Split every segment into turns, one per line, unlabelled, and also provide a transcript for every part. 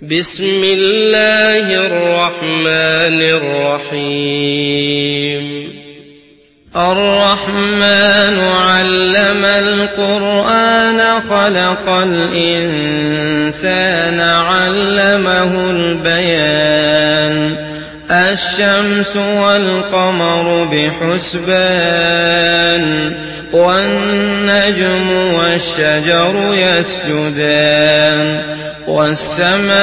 بسم الله الرحمن الرحيم الرحمن علم القرآن خلق الإنسان علمه البيان الشمس والقمر بحسبان والنجم والشجر يسجدان والسماء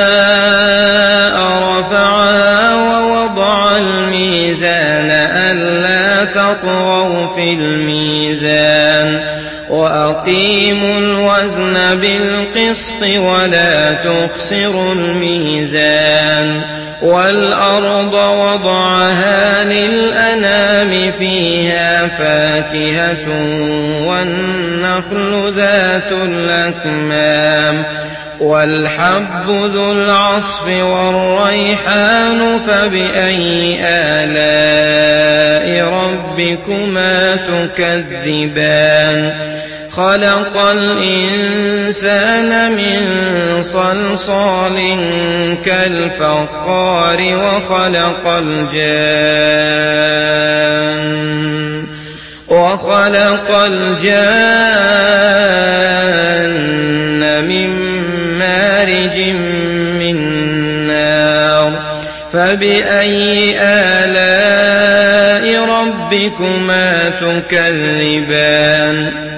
رفعها ووضع الميزان ألا تطغوا في الميزان وأقيموا الوزن بالقسط ولا تخسروا الميزان والأرض وضعها للأنام فيها فاكهة والنخل ذات الأكمام والحب ذو العصف والريحان فبأي آلاء ربكما تكذبان خلق الإنسان من صلصال كالفخار وخلق الجان من مارج من نار فبأي آلاء ربكما تكذبان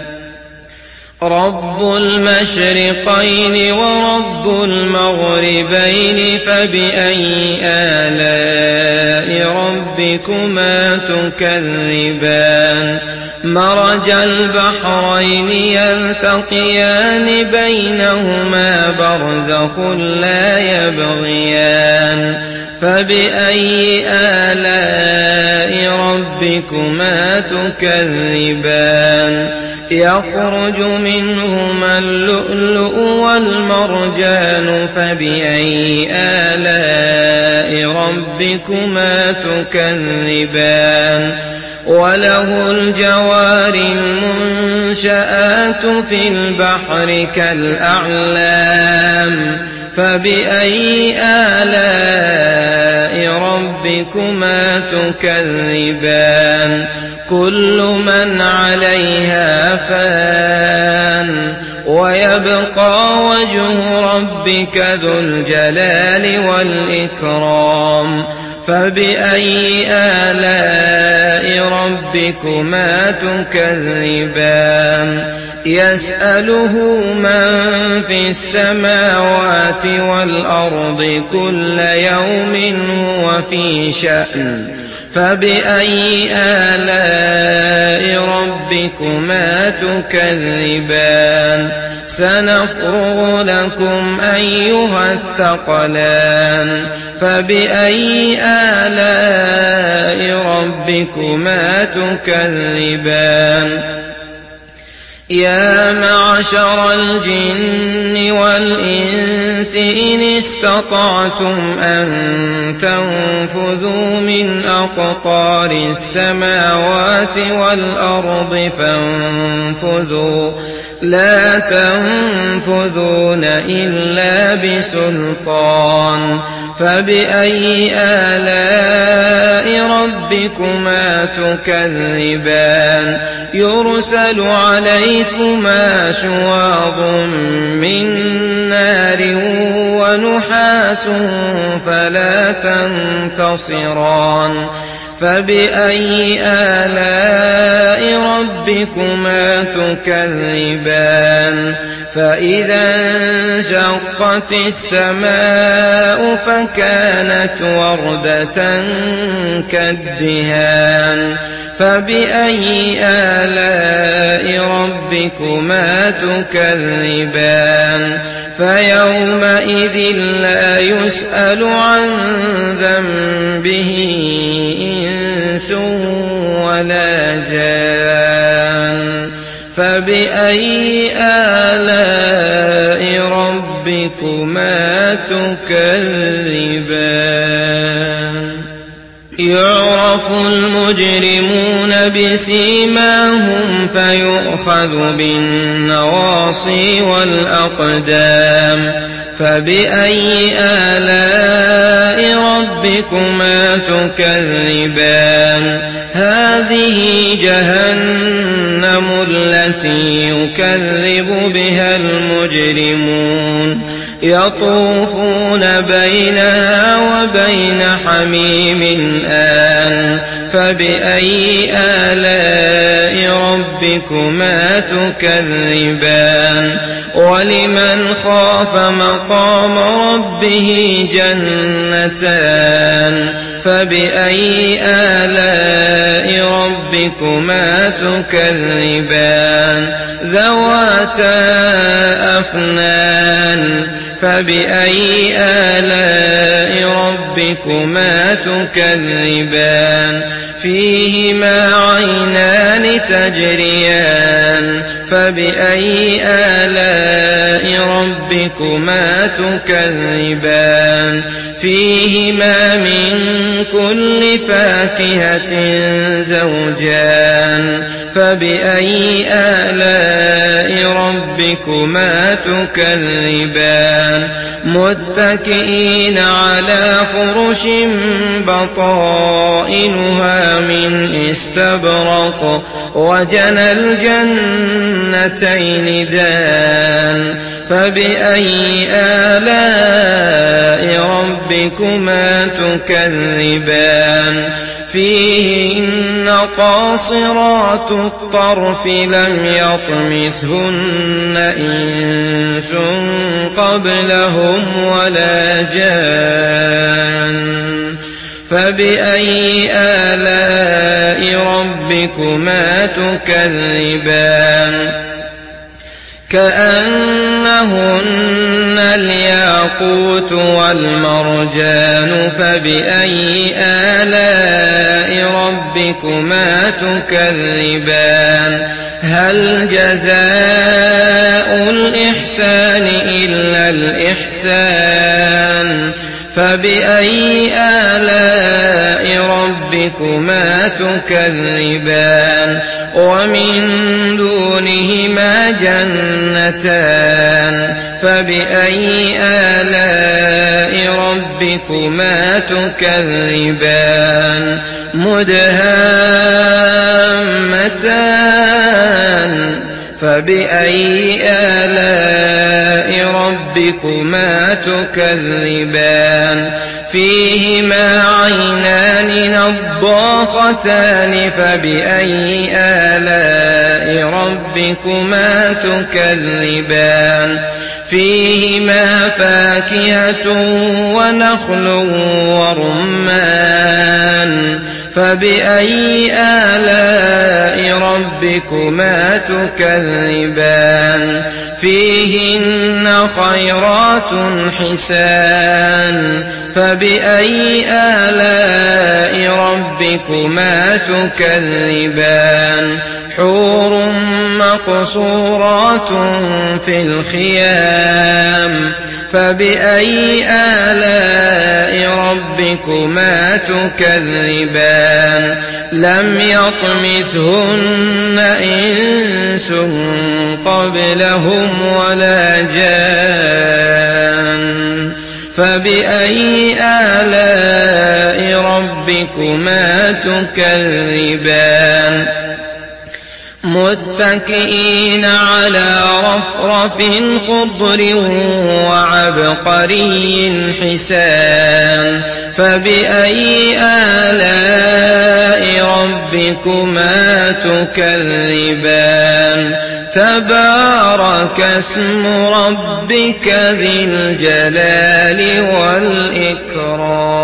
رب المشرقين ورب المغربين فبأي آلاء ربكما تكذبان مرج البحرين يلتقيان بينهما برزخ لا يبغيان فبأي آلاء ربكما تكذبان يخرج منهما اللؤلؤ والمرجان فبأي آلاء ربكما تكذبان وله الجوار المنشآت في البحر كالأعلام فبأي آلاء ربكما تكذبان كل من عليها فان ويبقى وجه ربك ذو الجلال والإكرام فبأي آلاء ربكما تكذبان يسأله من في السماوات والأرض كل يوم هو في شأن فبأي آلاء ربكما تكذبان سنفرغ لكم أيها الثقلان فبأي آلاء ربكما تكذبان يا معشر الجن والإنس إن استطعتم أن تنفذوا من أقطار السماوات والأرض فانفذوا لا تنفذون إلا بسلطان فبأي آلاء ربكما تكذبان يرسل عليكما شواظ من نار ونحاس فلا تنتصران فبأي آلاء ربكما تكذبان فإذا انشقت السماء فكانت وردة كالدهان فبأي آلاء ربكما تكذبان فيومئذ لا يسأل عن ذنبه إنس ولا جان فبأي آلاء ربكما تكذبان يعرف المجرمون بسيماهم فيؤخذ بالنواصي والأقدام فبأي آلاء ربكما تكذبان هذه جهنم التي يكذب بها المجرمون يطوفون بينها وبين حميم آن فبأي آلاء ربكما تكذبان ولمن خاف مقام ربه جنتان فبأي آلاء ربكما تكذبان ذواتا أفنان فبأي آلاء ربكما تكذبان فيهما عينان تجريان فبأي آلاء ربكما تكذبان فيهما من كل فاكهة زوجان فبأي آلاء ربكما تكذبان متكئين على فرش بطائنها من استبرق وجنى الجنتين دان فبأي آلاء ربكما تكذبان فيهن قاصرات الطرف لم يطمثهن إنس قبلهم ولا جان فبأي آلاء ربكما تكذبان كأنهن الياقوت والمرجان فبأي آلاء ربكما تكذبان هل جزاء الإحسان إلا الإحسان فبأي آلاء ربكما تكذبان ومن دونهما جنتان فبأي آلاء ربكما تكذبان مدهامتان فبأي آلاء ربكما تكذبان فيهما عينان نضاختان فبأي آلاء ربكما تكذبان فيهما فاكهة ونخل ورمان فبأي آلاء ربكما تكذبان فيهن خيرات حسان فبأي آلاء ربكما تكذبان حور مقصورات في الخيام فبأي آلاء ربكما تكذبان لم يطمثهن إنس قبلهم ولا جان فبأي آلاء ربكما تكذبان متكئين على رفرف خضر وعبقري حسان فبأي آلاء ربكما تكذبان تبارك اسم ربك ذي الجلال والإكرام